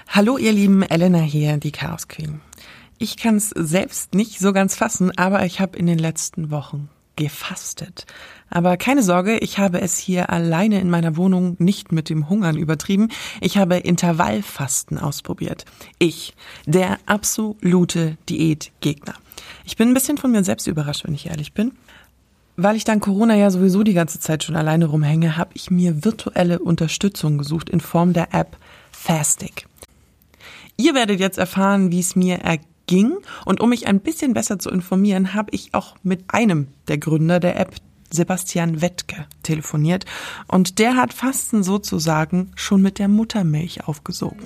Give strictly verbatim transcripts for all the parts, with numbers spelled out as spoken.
Hallo ihr Lieben, Elena hier, die Chaos Queen. Ich kann es selbst nicht so ganz fassen, aber ich habe in den letzten Wochen gefastet. Aber keine Sorge, ich habe es hier alleine in meiner Wohnung nicht mit dem Hungern übertrieben. Ich habe Intervallfasten ausprobiert. Ich, der absolute Diätgegner. Ich bin ein bisschen von mir selbst überrascht, wenn ich ehrlich bin. Weil ich dank Corona ja sowieso die ganze Zeit schon alleine rumhänge, habe ich mir virtuelle Unterstützung gesucht in Form der App Fastig. Ihr werdet jetzt erfahren, wie es mir erging, und um mich ein bisschen besser zu informieren, habe ich auch mit einem der Gründer der App, Sebastian Wettke, telefoniert, und der hat Fasten sozusagen schon mit der Muttermilch aufgesogen.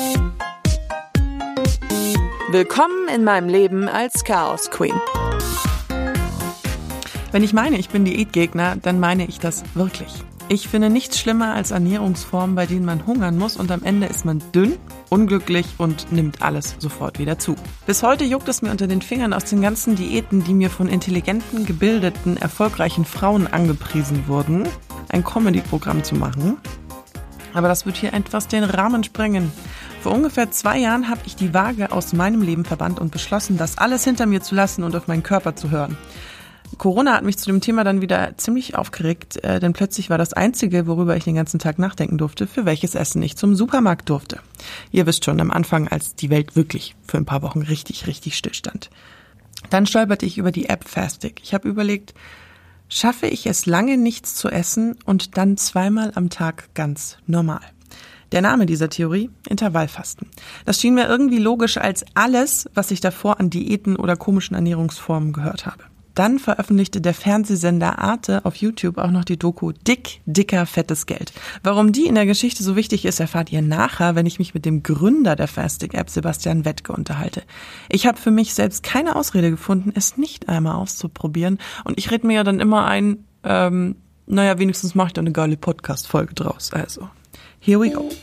Willkommen in meinem Leben als Chaos Queen. Wenn ich meine, ich bin Diätgegner, dann meine ich das wirklich. Ich finde nichts schlimmer als Ernährungsformen, bei denen man hungern muss und am Ende ist man dünn, unglücklich und nimmt alles sofort wieder zu. Bis heute juckt es mir unter den Fingern aus den ganzen Diäten, die mir von intelligenten, gebildeten, erfolgreichen Frauen angepriesen wurden, ein Comedy-Programm zu machen. Aber das wird hier etwas den Rahmen sprengen. Vor ungefähr zwei Jahren habe ich die Waage aus meinem Leben verbannt und beschlossen, das alles hinter mir zu lassen und auf meinen Körper zu hören. Corona hat mich zu dem Thema dann wieder ziemlich aufgeregt, äh, denn plötzlich war das Einzige, worüber ich den ganzen Tag nachdenken durfte, für welches Essen ich zum Supermarkt durfte. Ihr wisst schon, am Anfang, als die Welt wirklich für ein paar Wochen richtig, richtig stillstand. Dann stolperte ich über die App Fastig. Ich habe überlegt, schaffe ich es lange nichts zu essen und dann zweimal am Tag ganz normal? Der Name dieser Theorie? Intervallfasten. Das schien mir irgendwie logisch als alles, was ich davor an Diäten oder komischen Ernährungsformen gehört habe. Dann veröffentlichte der Fernsehsender Arte auf YouTube auch noch die Doku Dick, dicker, fettes Geld. Warum die in der Geschichte so wichtig ist, erfahrt ihr nachher, wenn ich mich mit dem Gründer der Fastig-App, Sebastian Wettke, unterhalte. Ich habe für mich selbst keine Ausrede gefunden, es nicht einmal auszuprobieren. Und ich rede mir ja dann immer ein, ähm, naja, wenigstens mache ich da eine geile Podcast-Folge draus. Also, here we go.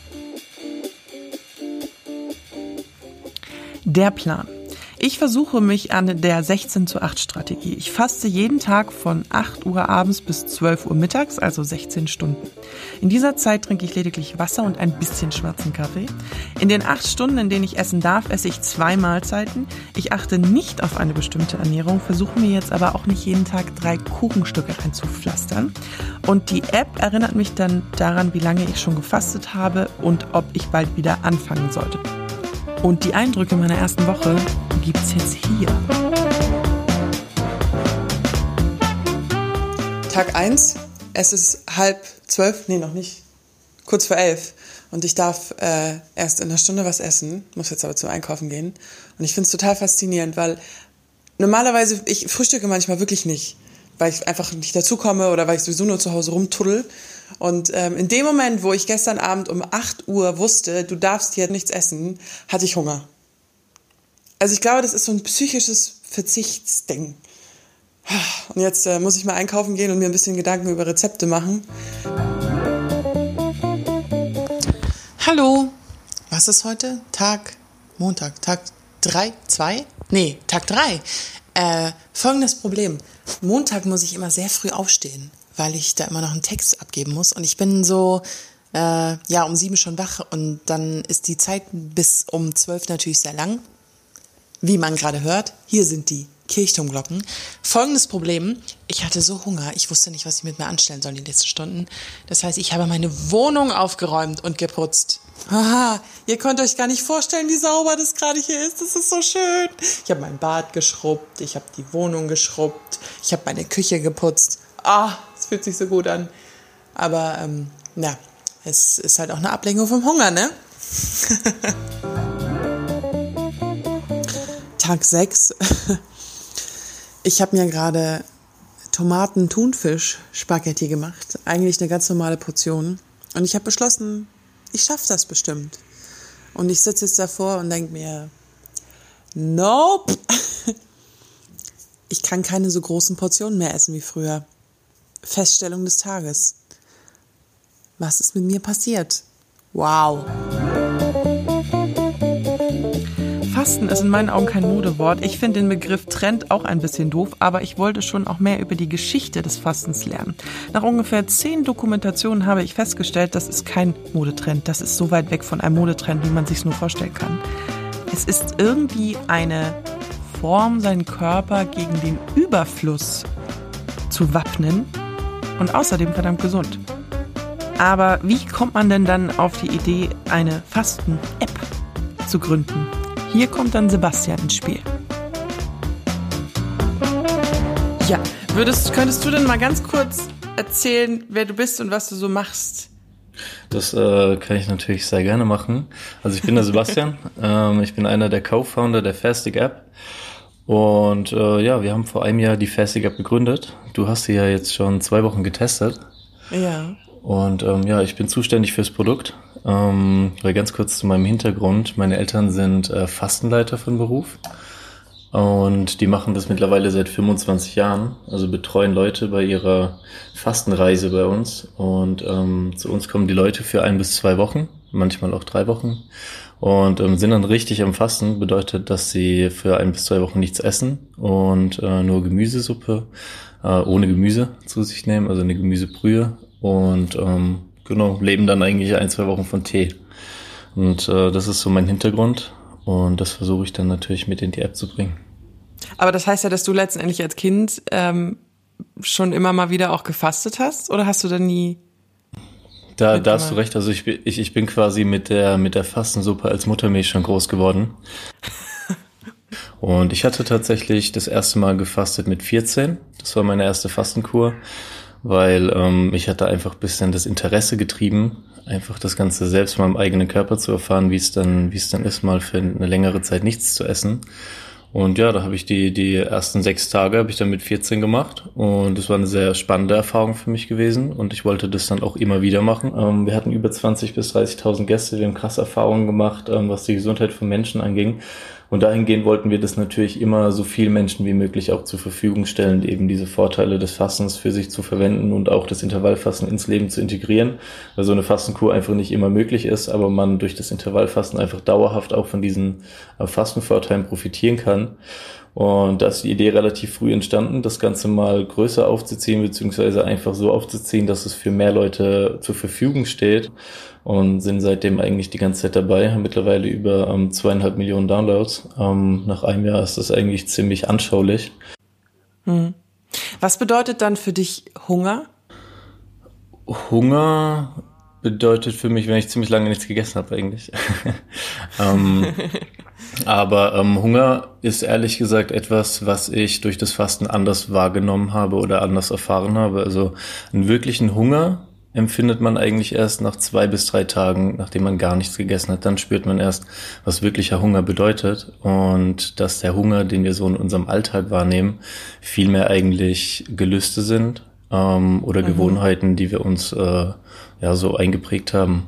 Der Plan. Ich versuche mich an der sechzehn zu acht Strategie. Ich faste jeden Tag von acht Uhr abends bis zwölf Uhr mittags, also sechzehn Stunden. In dieser Zeit trinke ich lediglich Wasser und ein bisschen schwarzen Kaffee. In den acht Stunden, in denen ich essen darf, esse ich zwei Mahlzeiten. Ich achte nicht auf eine bestimmte Ernährung, versuche mir jetzt aber auch nicht jeden Tag drei Kuchenstücke reinzupflastern. Und die App erinnert mich dann daran, wie lange ich schon gefastet habe und ob ich bald wieder anfangen sollte. Und die Eindrücke meiner ersten Woche gibt's jetzt hier. Tag eins, es ist halb zwölf, nee, noch nicht, kurz vor elf. Und ich darf äh, erst in einer Stunde was essen, muss jetzt aber zum Einkaufen gehen. Und ich finde es total faszinierend, weil normalerweise, ich frühstücke manchmal wirklich nicht, weil ich einfach nicht dazukomme oder weil ich sowieso nur zu Hause rumtuddel. Und ähm, in dem Moment, wo ich gestern Abend um acht Uhr wusste, du darfst hier nichts essen, hatte ich Hunger. Also ich glaube, das ist so ein psychisches Verzichtsding. Und jetzt äh, muss ich mal einkaufen gehen und mir ein bisschen Gedanken über Rezepte machen. Hallo, was ist heute? Tag, Montag, Tag drei, zwei? Nee, Tag drei. Äh, folgendes Problem. Montag muss ich immer sehr früh aufstehen, weil ich da immer noch einen Text abgeben muss. Und ich bin so, äh, ja, um sieben schon wach. Und dann ist die Zeit bis um zwölf natürlich sehr lang. Wie man gerade hört, hier sind die Kirchturmglocken. Folgendes Problem, ich hatte so Hunger, ich wusste nicht, was ich mit mir anstellen soll in den letzten Stunden. Das heißt, ich habe meine Wohnung aufgeräumt und geputzt. Haha, ihr könnt euch gar nicht vorstellen, wie sauber das gerade hier ist. Das ist so schön. Ich habe mein Bad geschrubbt, ich habe die Wohnung geschrubbt, ich habe meine Küche geputzt. Ah, es fühlt sich so gut an. Aber, ähm, ja, es ist halt auch eine Ablenkung vom Hunger, ne? Tag sechs. Ich habe mir gerade Tomaten-Thunfisch-Spaghetti gemacht. Eigentlich eine ganz normale Portion. Und ich habe beschlossen, ich schaffe das bestimmt. Und ich sitze jetzt davor und denke mir, nope. Ich kann keine so großen Portionen mehr essen wie früher. Feststellung des Tages. Was ist mit mir passiert? Wow. Fasten ist in meinen Augen kein Modewort. Ich finde den Begriff Trend auch ein bisschen doof, aber ich wollte schon auch mehr über die Geschichte des Fastens lernen. Nach ungefähr zehn Dokumentationen habe ich festgestellt, das ist kein Modetrend. Das ist so weit weg von einem Modetrend, wie man sich nur vorstellen kann. Es ist irgendwie eine Form, seinen Körper gegen den Überfluss zu wappnen und außerdem verdammt gesund. Aber wie kommt man denn dann auf die Idee, eine Fasten-App zu gründen? Hier kommt dann Sebastian ins Spiel. Ja, würdest, könntest du denn mal ganz kurz erzählen, wer du bist und was du so machst? Das äh, kann ich natürlich sehr gerne machen. Also ich bin der Sebastian, ähm, ich bin einer der Co-Founder der Fastig-App. Und äh, ja, wir haben vor einem Jahr die Fastig-App gegründet. Du hast sie ja jetzt schon zwei Wochen getestet. Ja. Und ähm, ja, ich bin zuständig fürs Produkt. Ähm, weil ganz kurz zu meinem Hintergrund. Meine Eltern sind äh, Fastenleiter von Beruf. Und die machen das mittlerweile seit fünfundzwanzig Jahren. Also betreuen Leute bei ihrer Fastenreise bei uns. Und ähm, zu uns kommen die Leute für ein bis zwei Wochen, manchmal auch drei Wochen. Und ähm, sind dann richtig am Fasten. Bedeutet, dass sie für ein bis zwei Wochen nichts essen und äh, nur Gemüsesuppe äh, ohne Gemüse zu sich nehmen, also eine Gemüsebrühe. Und ähm, genau, leben dann eigentlich ein, zwei Wochen von Tee. Und äh, das ist so mein Hintergrund. Und das versuche ich dann natürlich mit in die App zu bringen. Aber das heißt ja, dass du letztendlich als Kind ähm, schon immer mal wieder auch gefastet hast? Oder hast du da nie... Da, da hast du recht. Also ich, ich, ich bin quasi mit der, mit der Fastensuppe als Muttermilch schon groß geworden. Und ich hatte tatsächlich das erste Mal gefastet mit vierzehn. Das war meine erste Fastenkur. Weil ähm, mich hat da einfach ein bisschen das Interesse getrieben, einfach das Ganze selbst mal im eigenen Körper zu erfahren, wie es dann, wie es dann ist, mal für eine längere Zeit nichts zu essen. Und ja, da habe ich die die ersten sechs Tage habe ich dann mit vierzehn gemacht und das war eine sehr spannende Erfahrung für mich gewesen und ich wollte das dann auch immer wieder machen. Ähm, wir hatten über zwanzig bis dreißigtausend Gäste, wir haben krasse Erfahrungen gemacht, ähm, was die Gesundheit von Menschen anging. Und dahingehend wollten wir das natürlich immer so viel Menschen wie möglich auch zur Verfügung stellen, eben diese Vorteile des Fastens für sich zu verwenden und auch das Intervallfasten ins Leben zu integrieren, weil so eine Fastenkur einfach nicht immer möglich ist, aber man durch das Intervallfasten einfach dauerhaft auch von diesen Fastenvorteilen profitieren kann. Und da ist die Idee relativ früh entstanden, das Ganze mal größer aufzuziehen, beziehungsweise einfach so aufzuziehen, dass es für mehr Leute zur Verfügung steht. Und sind seitdem eigentlich die ganze Zeit dabei, haben mittlerweile über ähm, zweieinhalb Millionen Downloads. Ähm, nach einem Jahr ist das eigentlich ziemlich anschaulich. Hm. Was bedeutet dann für dich Hunger? Hunger bedeutet für mich, wenn ich ziemlich lange nichts gegessen habe eigentlich. ähm, aber ähm, Hunger ist ehrlich gesagt etwas, was ich durch das Fasten anders wahrgenommen habe oder anders erfahren habe. Also einen wirklichen Hunger empfindet man eigentlich erst nach zwei bis drei Tagen, nachdem man gar nichts gegessen hat. Dann spürt man erst, was wirklicher Hunger bedeutet und dass der Hunger, den wir so in unserem Alltag wahrnehmen, vielmehr eigentlich Gelüste sind ähm, oder mhm. Gewohnheiten, die wir uns äh, ja so eingeprägt haben.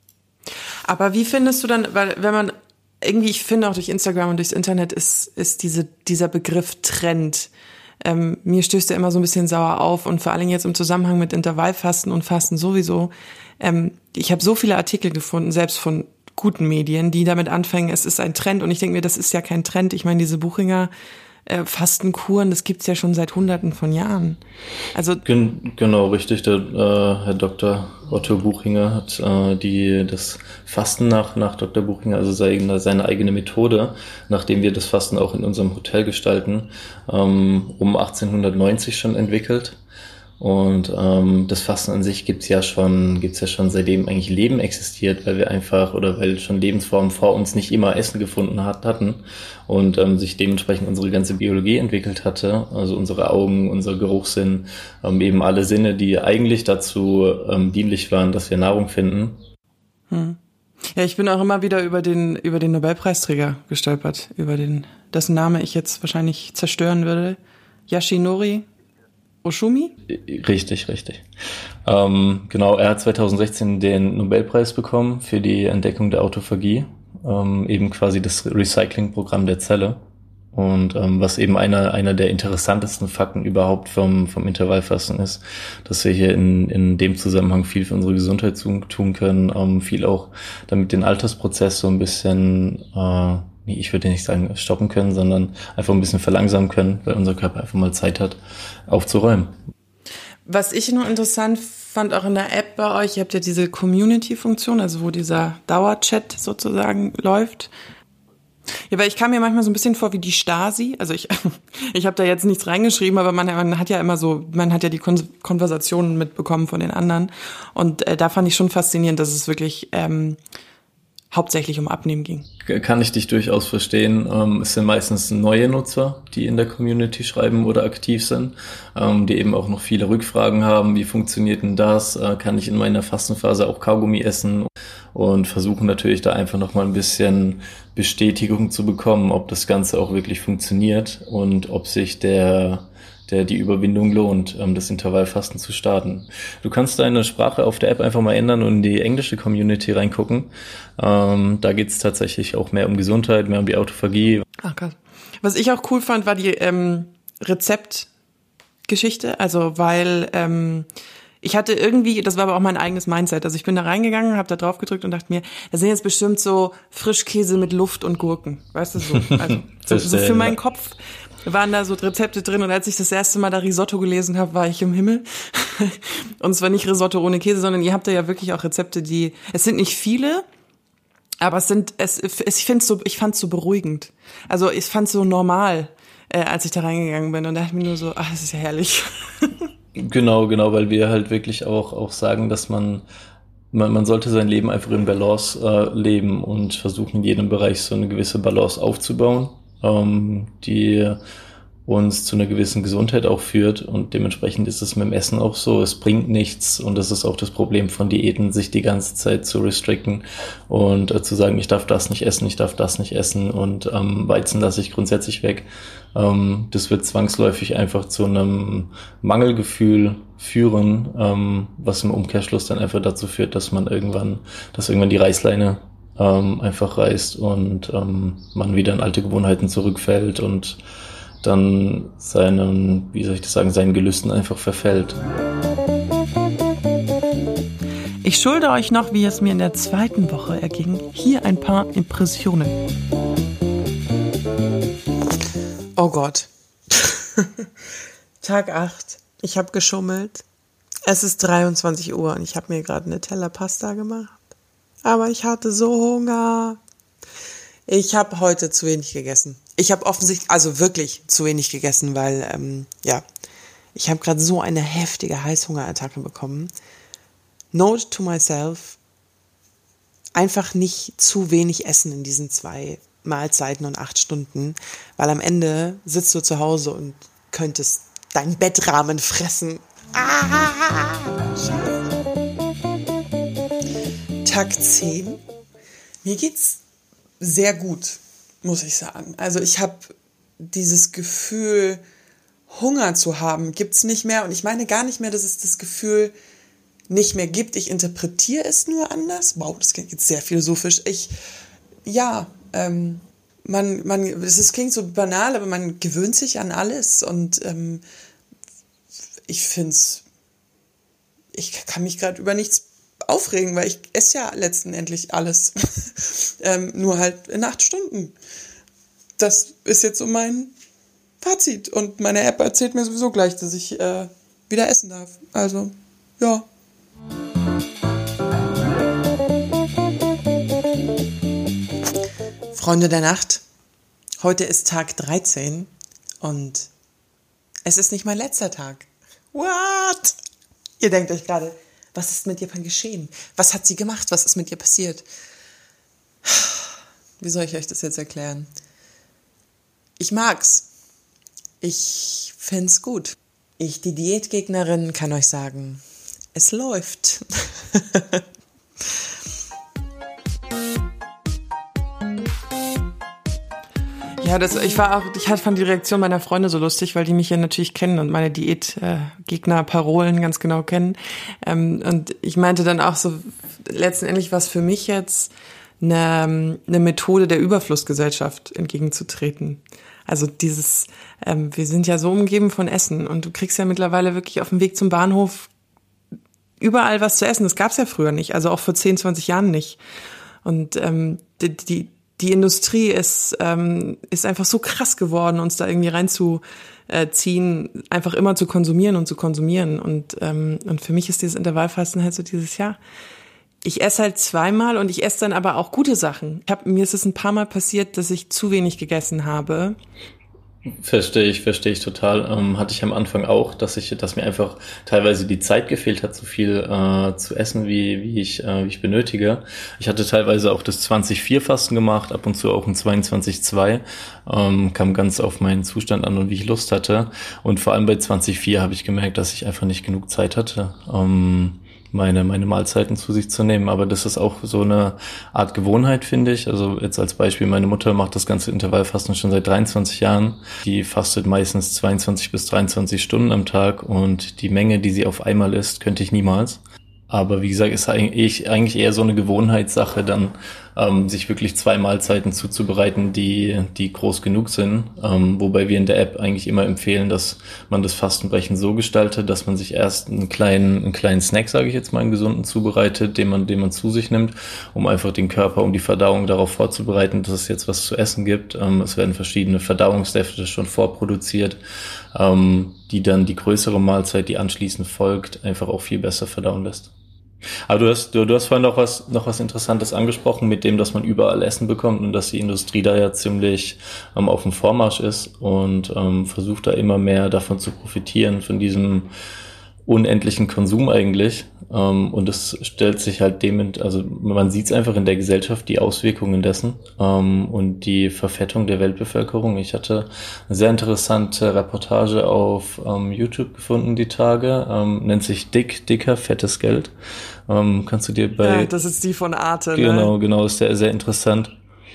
Aber wie findest du dann, weil wenn man irgendwie, ich finde auch durch Instagram und durchs Internet ist ist diese dieser Begriff Trend. Ähm, mir stößt er immer so ein bisschen sauer auf und vor allem jetzt im Zusammenhang mit Intervallfasten und Fasten sowieso. Ähm, ich habe so viele Artikel gefunden, selbst von guten Medien, die damit anfangen, es ist ein Trend und ich denke mir, das ist ja kein Trend. Ich meine, diese Buchinger äh, Fastenkuren, das gibt's ja schon seit Hunderten von Jahren. Also Gen- genau, richtig. Der äh, Herr Doktor Otto Buchinger hat äh, die das Fasten nach nach Doktor Buchinger, also seine, seine eigene Methode, nachdem wir das Fasten auch in unserem Hotel gestalten, ähm, um achtzehnhundertneunzig schon entwickelt. Und ähm, das Fasten an sich gibt's ja schon, gibt's ja schon seitdem eigentlich Leben existiert, weil wir einfach oder weil schon Lebensformen vor uns nicht immer Essen gefunden hat, hatten und ähm, sich dementsprechend unsere ganze Biologie entwickelt hatte, also unsere Augen, unser Geruchssinn, ähm, eben alle Sinne, die eigentlich dazu ähm, dienlich waren, dass wir Nahrung finden. Hm. Ja, ich bin auch immer wieder über den über den Nobelpreisträger gestolpert, über den dessen Name ich jetzt wahrscheinlich zerstören würde, Yoshinori Ohsumi? Richtig, richtig. Ähm, genau, er hat zweitausendsechzehn den Nobelpreis bekommen für die Entdeckung der Autophagie, ähm, eben quasi das Recyclingprogramm der Zelle. Und ähm, was eben einer einer der interessantesten Fakten überhaupt vom vom Intervallfasten ist, dass wir hier in in dem Zusammenhang viel für unsere Gesundheit tun können, ähm, viel auch damit den Altersprozess so ein bisschen äh, nee, ich würde nicht sagen stoppen können, sondern einfach ein bisschen verlangsamen können, weil unser Körper einfach mal Zeit hat, aufzuräumen. Was ich nur interessant fand, auch in der App bei euch, ihr habt ja diese Community-Funktion, also wo dieser Dauerchat sozusagen läuft. Ja, weil ich kam mir manchmal so ein bisschen vor wie die Stasi. Also ich, ich habe da jetzt nichts reingeschrieben, aber man, man hat ja immer so, man hat ja die Kon- Konversationen mitbekommen von den anderen. Und äh, da fand ich schon faszinierend, dass es wirklich ähm, hauptsächlich um Abnehmen ging. Kann ich dich durchaus verstehen. Ähm, es sind meistens neue Nutzer, die in der Community schreiben oder aktiv sind, ähm, die eben auch noch viele Rückfragen haben. Wie funktioniert denn das? Äh, kann ich in meiner Fastenphase auch Kaugummi essen? Und versuchen natürlich da einfach noch mal ein bisschen Bestätigung zu bekommen, ob das Ganze auch wirklich funktioniert und ob sich der der die Überwindung lohnt, das Intervallfasten zu starten. Du kannst deine Sprache auf der App einfach mal ändern und in die englische Community reingucken. Ähm, da geht es tatsächlich auch mehr um Gesundheit, mehr um die Autophagie. Ach krass. Was ich auch cool fand, war die ähm, Rezeptgeschichte. Also weil ähm, ich hatte irgendwie, das war aber auch mein eigenes Mindset. Also ich bin da reingegangen, habe da drauf gedrückt und dachte mir, da sind jetzt bestimmt so Frischkäse mit Luft und Gurken. Weißt du, so. Also so, so für meinen Kopf waren da so Rezepte drin und als ich das erste Mal da Risotto gelesen habe, war ich im Himmel. Und zwar nicht Risotto ohne Käse, sondern ihr habt da ja wirklich auch Rezepte, die, es sind nicht viele, aber es sind, es, es ich finde so, ich fand's so beruhigend. Also ich fand's so normal, äh, als ich da reingegangen bin und dachte mir nur so, ach, das ist ja herrlich. Genau, genau, weil wir halt wirklich auch auch sagen, dass man man, man sollte sein Leben einfach in Balance äh, leben und versuchen, in jedem Bereich so eine gewisse Balance aufzubauen, ähm, die uns zu einer gewissen Gesundheit auch führt und dementsprechend ist es mit dem Essen auch so, es bringt nichts und das ist auch das Problem von Diäten, sich die ganze Zeit zu restricten und äh, zu sagen, ich darf das nicht essen, ich darf das nicht essen und ähm, Weizen lasse ich grundsätzlich weg. Ähm, das wird zwangsläufig einfach zu einem Mangelgefühl führen, ähm, was im Umkehrschluss dann einfach dazu führt, dass man irgendwann, dass irgendwann die Reißleine ähm, einfach reißt und ähm, man wieder in alte Gewohnheiten zurückfällt und dann seinen, wie soll ich das sagen, seinen Gelüsten einfach verfällt. Ich schulde euch noch, wie es mir in der zweiten Woche erging, hier ein paar Impressionen. Oh Gott. Tag acht. Ich habe geschummelt. Es ist dreiundzwanzig Uhr und ich habe mir gerade eine Teller Pasta gemacht. Aber ich hatte so Hunger. Ich habe heute zu wenig gegessen. Ich habe offensichtlich, also wirklich zu wenig gegessen, weil, ähm, ja, ich habe gerade so eine heftige Heißhungerattacke bekommen. Note to myself, einfach nicht zu wenig essen in diesen zwei Mahlzeiten und acht Stunden, weil am Ende sitzt du zu Hause und könntest deinen Bettrahmen fressen. Ah, Scheiße. Tag zehn. Mir geht's sehr gut, muss ich sagen. Also ich habe dieses Gefühl, Hunger zu haben, gibt's nicht mehr. Und ich meine gar nicht mehr, dass es das Gefühl nicht mehr gibt. Ich interpretiere es nur anders. Wow, das klingt jetzt sehr philosophisch. Ich, ja, ähm, man, man, es ist, klingt so banal, aber man gewöhnt sich an alles. Und ähm, ich find's, ich kann mich gerade über nichts aufregen, weil ich esse ja letztendlich alles. ähm, nur halt in acht Stunden. Das ist jetzt so mein Fazit. Und meine App erzählt mir sowieso gleich, dass ich äh, wieder essen darf. Also, ja. Freunde der Nacht, heute ist Tag dreizehn und es ist nicht mein letzter Tag. What? Ihr denkt euch gerade, was ist mit ihr geschehen? Was hat sie gemacht? Was ist mit ihr passiert? Wie soll ich euch das jetzt erklären? Ich mag's. Ich find's gut. Ich, die Diätgegnerin, kann euch sagen, es läuft. Ja, das, ich war auch, ich fand die Reaktion meiner Freunde so lustig, weil die mich ja natürlich kennen und meine Diätgegner-Parolen ganz genau kennen. Und ich meinte dann auch so, letztendlich war es für mich jetzt eine, eine Methode der Überflussgesellschaft entgegenzutreten. Also dieses, wir sind ja so umgeben von Essen und du kriegst ja mittlerweile wirklich auf dem Weg zum Bahnhof überall was zu essen. Das gab's ja früher nicht, also auch vor zehn, zwanzig Jahren nicht. Und die, die die Industrie ist, ähm, ist einfach so krass geworden, uns da irgendwie reinzuziehen, einfach immer zu konsumieren und zu konsumieren. Und, ähm, und für mich ist dieses Intervallfasten halt so dieses Jahr. Ich esse halt zweimal und ich esse dann aber auch gute Sachen. Ich hab, mir ist es ein paar Mal passiert, dass ich zu wenig gegessen habe. Verstehe ich, verstehe ich total. Ähm, hatte ich am Anfang auch, dass ich, dass mir einfach teilweise die Zeit gefehlt hat, so viel äh, zu essen, wie wie ich äh, wie ich benötige. Ich hatte teilweise auch das zwanzig vier Fasten gemacht, ab und zu auch ein zweiundzwanzig zwei. Ähm, kam ganz auf meinen Zustand an und wie ich Lust hatte. Und vor allem bei zwanzig vier habe ich gemerkt, dass ich einfach nicht genug Zeit hatte, ähm, meine meine Mahlzeiten zu sich zu nehmen. Aber das ist auch so eine Art Gewohnheit, finde ich. Also jetzt als Beispiel, meine Mutter macht das ganze Intervallfasten schon seit dreiundzwanzig Jahren. Die fastet meistens zweiundzwanzig bis dreiundzwanzig Stunden am Tag und die Menge, die sie auf einmal isst, könnte ich niemals. Aber wie gesagt, ist eigentlich eigentlich eher so eine Gewohnheitssache, dann ähm, sich wirklich zwei Mahlzeiten zuzubereiten, die die groß genug sind. Ähm, wobei wir in der App eigentlich immer empfehlen, dass man das Fastenbrechen so gestaltet, dass man sich erst einen kleinen einen kleinen Snack, sage ich jetzt mal, einen gesunden zubereitet, den man den man zu sich nimmt, um einfach den Körper, um die Verdauung darauf vorzubereiten, dass es jetzt was zu essen gibt. Ähm, es werden verschiedene Verdauungssäfte schon vorproduziert, ähm, die dann die größere Mahlzeit, die anschließend folgt, einfach auch viel besser verdauen lässt. Aber du hast, du, du hast vorhin noch was, noch was Interessantes angesprochen mit dem, dass man überall Essen bekommt und dass die Industrie da ja ziemlich ähm, auf dem Vormarsch ist und ähm, versucht da immer mehr davon zu profitieren, von diesem unendlichen Konsum eigentlich. Ähm, und es stellt sich halt dem, also man sieht es einfach in der Gesellschaft, die Auswirkungen dessen ähm, und die Verfettung der Weltbevölkerung. Ich hatte eine sehr interessante Reportage auf ähm, YouTube gefunden die Tage, ähm, nennt sich Dick, dicker, fettes Geld. Ähm, kannst du dir bei... Ja, das ist die von Arte, Genau, ne? genau, ist sehr, sehr interessant.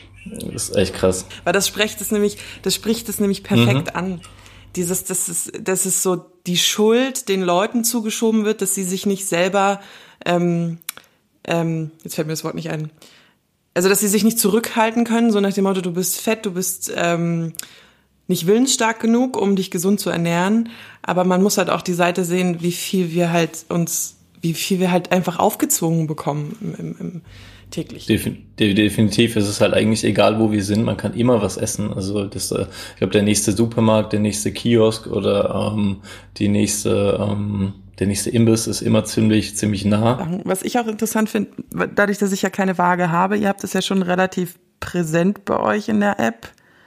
Das ist echt krass. Weil das spricht es nämlich, das spricht es nämlich perfekt Mhm. an. Dieses, das ist, das ist so die Schuld den Leuten zugeschoben wird, dass sie sich nicht selber, ähm, ähm, jetzt fällt mir das Wort nicht ein, also dass sie sich nicht zurückhalten können, so nach dem Motto, du bist fett, du bist ähm, nicht willensstark genug, um dich gesund zu ernähren, aber man muss halt auch die Seite sehen, wie viel wir halt uns, wie viel wir halt einfach aufgezwungen bekommen im, im, im täglich. Definitiv ist es halt eigentlich egal, wo wir sind, man kann immer was essen. Also das, ich glaube, der nächste Supermarkt, der nächste Kiosk oder ähm, die nächste, ähm, der nächste Imbiss ist immer ziemlich, ziemlich nah. Was ich auch interessant finde, dadurch, dass ich ja keine Waage habe, ihr habt es ja schon relativ präsent bei euch in der App.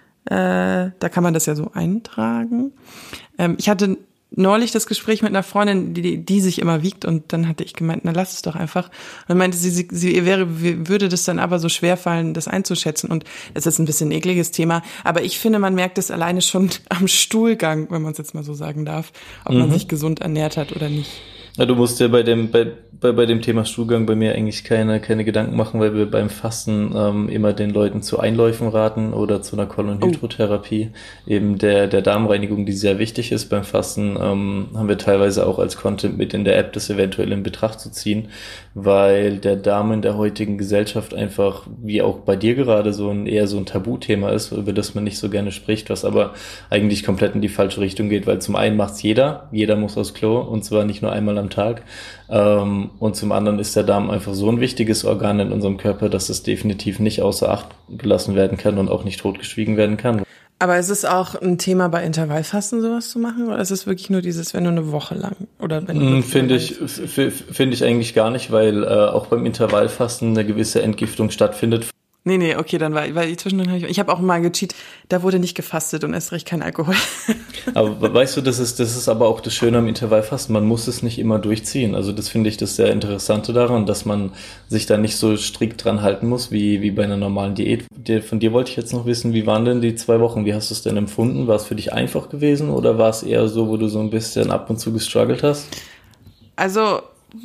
Äh, da kann man das ja so eintragen. Ähm, ich hatte neulich das Gespräch mit einer Freundin, die, die sich immer wiegt, und dann hatte ich gemeint, na lass es doch einfach. Und dann meinte sie, sie, sie wäre, würde das dann aber so schwer fallen, das einzuschätzen. Und es ist ein bisschen ein ekliges Thema, aber ich finde, man merkt es alleine schon am Stuhlgang, wenn man es jetzt mal so sagen darf, ob mhm. man sich gesund ernährt hat oder nicht. Ja, du musst dir bei dem bei, bei bei dem Thema Stuhlgang bei mir eigentlich keine keine Gedanken machen, weil wir beim Fasten ähm, immer den Leuten zu Einläufen raten oder zu einer Kolonhydrotherapie, oh. eben der der Darmreinigung, die sehr wichtig ist beim Fasten, ähm, haben wir teilweise auch als Content mit in der App, das eventuell in Betracht zu ziehen, weil der Darm in der heutigen Gesellschaft einfach, wie auch bei dir gerade, so ein eher so ein Tabuthema ist, über das man nicht so gerne spricht, was aber eigentlich komplett in die falsche Richtung geht, weil zum einen macht's jeder, jeder muss aufs Klo, und zwar nicht nur einmal am Tag. Ähm, und zum anderen ist der Darm einfach so ein wichtiges Organ in unserem Körper, dass es definitiv nicht außer Acht gelassen werden kann und auch nicht totgeschwiegen werden kann. Aber ist es auch ein Thema bei Intervallfasten, sowas zu machen? Oder ist es wirklich nur dieses, wenn du eine Woche lang oder wenn du Finde ich, finde ich eigentlich gar nicht, weil äh, auch beim Intervallfasten eine gewisse Entgiftung stattfindet. Nee, nee, okay, dann war, weil ich zwischendurch habe ich, ich habe auch mal gecheatet, da wurde nicht gefastet und erst recht kein Alkohol. Aber weißt du, das ist, das ist aber auch das Schöne am Intervallfasten, man muss es nicht immer durchziehen. Also das finde ich das sehr Interessante daran, dass man sich da nicht so strikt dran halten muss, wie, wie bei einer normalen Diät. Von dir wollte ich jetzt noch wissen, wie waren denn die zwei Wochen? Wie hast du es denn empfunden? War es für dich einfach gewesen oder war es eher so, wo du so ein bisschen ab und zu gestruggelt hast? Also,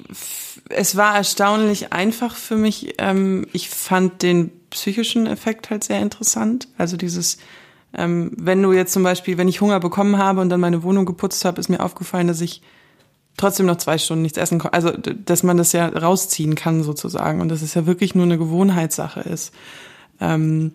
es war erstaunlich einfach für mich. Ich fand den psychischen Effekt halt sehr interessant. Also dieses, ähm, wenn du jetzt zum Beispiel, wenn ich Hunger bekommen habe und dann meine Wohnung geputzt habe, ist mir aufgefallen, dass ich trotzdem noch zwei Stunden nichts essen konnte. Also, dass man das ja rausziehen kann sozusagen und dass es ja wirklich nur eine Gewohnheitssache ist. Ähm,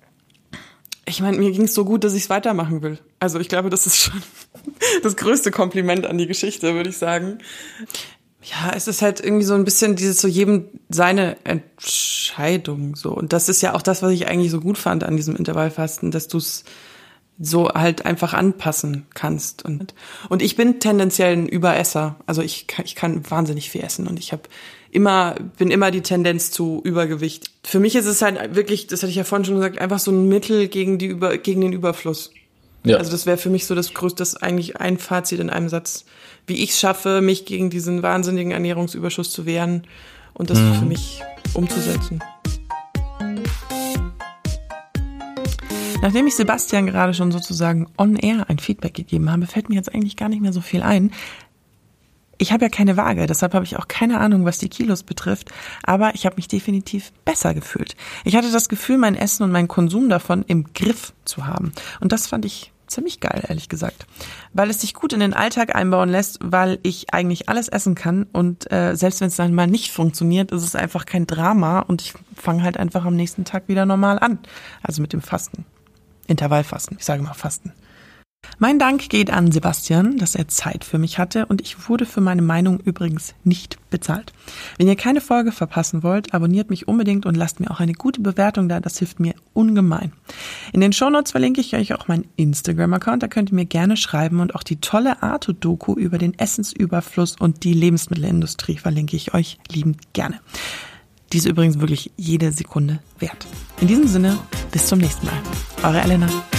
ich meine, mir ging es so gut, dass ich es weitermachen will. Also ich glaube, das ist schon das größte Kompliment an die Geschichte, würde ich sagen. Ja, es ist halt irgendwie so ein bisschen dieses so jedem seine Entscheidung so. Und das ist ja auch das, was ich eigentlich so gut fand an diesem Intervallfasten, dass du es so halt einfach anpassen kannst. Und, und ich bin tendenziell ein Überesser. Also ich kann, ich kann wahnsinnig viel essen und ich habe immer, bin immer die Tendenz zu Übergewicht. Für mich ist es halt wirklich, das hatte ich ja vorhin schon gesagt, einfach so ein Mittel gegen die Über, gegen den Überfluss. Ja. Also das wäre für mich so das größte, das eigentlich ein Fazit in einem Satz, wie ich es schaffe, mich gegen diesen wahnsinnigen Ernährungsüberschuss zu wehren und das mhm. für mich umzusetzen. Nachdem ich Sebastian gerade schon sozusagen on air ein Feedback gegeben habe, fällt mir jetzt eigentlich gar nicht mehr so viel ein. Ich habe ja keine Waage, deshalb habe ich auch keine Ahnung, was die Kilos betrifft, aber ich habe mich definitiv besser gefühlt. Ich hatte das Gefühl, mein Essen und meinen Konsum davon im Griff zu haben. Und das fand ich ziemlich geil, ehrlich gesagt. Weil es sich gut in den Alltag einbauen lässt, weil ich eigentlich alles essen kann und äh, selbst wenn es dann mal nicht funktioniert, ist es einfach kein Drama und ich fange halt einfach am nächsten Tag wieder normal an. Also mit dem Fasten. Intervallfasten, ich sage mal Fasten. Mein Dank geht an Sebastian, dass er Zeit für mich hatte und ich wurde für meine Meinung übrigens nicht bezahlt. Wenn ihr keine Folge verpassen wollt, abonniert mich unbedingt und lasst mir auch eine gute Bewertung da, das hilft mir ungemein. In den Shownotes verlinke ich euch auch meinen Instagram-Account, da könnt ihr mir gerne schreiben und auch die tolle Arte-Doku über den Essensüberfluss und die Lebensmittelindustrie verlinke ich euch liebend gerne. Die ist übrigens wirklich jede Sekunde wert. In diesem Sinne, bis zum nächsten Mal. Eure Elena.